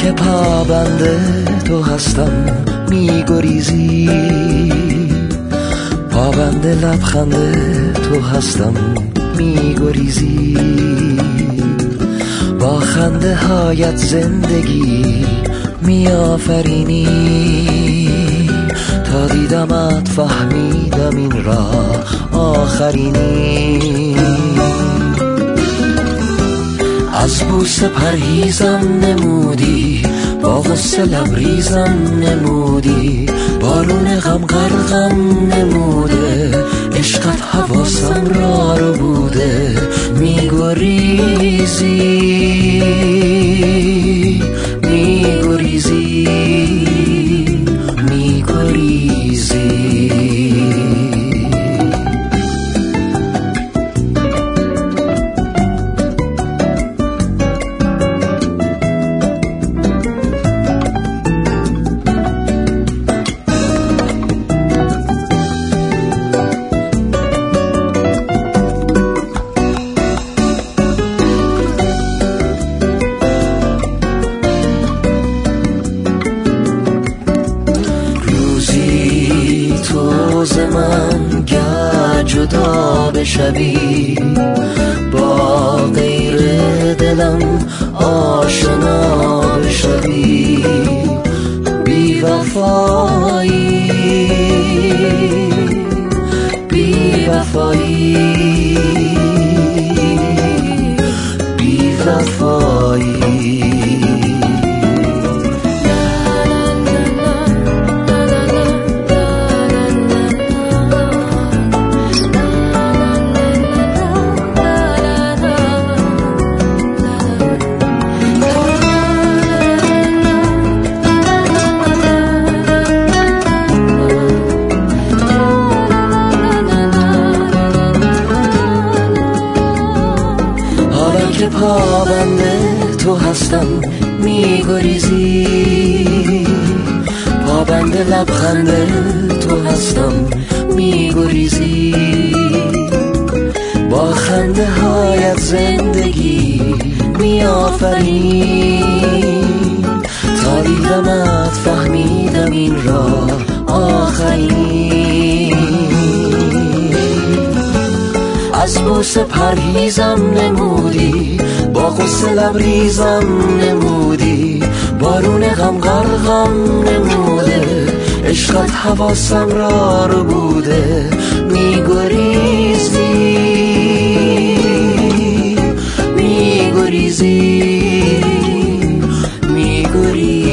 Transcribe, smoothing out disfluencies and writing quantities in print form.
که پابند تو هستم میگریزی، پابند لبخند تو هستم میگریزی، با خنده هایت زندگی میآفرینی، تا دیدمت فهمیدم این راه آخرینی. از بوسه پرهیزم نمودی، با غصه لبریزم نمودی، بارون غم غرقم نموده، عشقت حواسم را رو بوده، میگریزی میگریزی میگریزی. روز من گر جدا بشوی، با غیر دلم آشنا بشوی، بی وفایی بی وفایی بی وفایی. که پابند تو هستم میگریزی، پابند لبخند تو هستم میگریزی، با خنده هایت زندگی میآفرینی، تا دیدمت فهمیدم این راه آخرینی. از بوسه پرهیزم نمودی، با غصه لبریزم نمودی، بارون غم غرقم نموده، عشقت حواسم را رو بوده، میگریزی میگریزی میگریزی.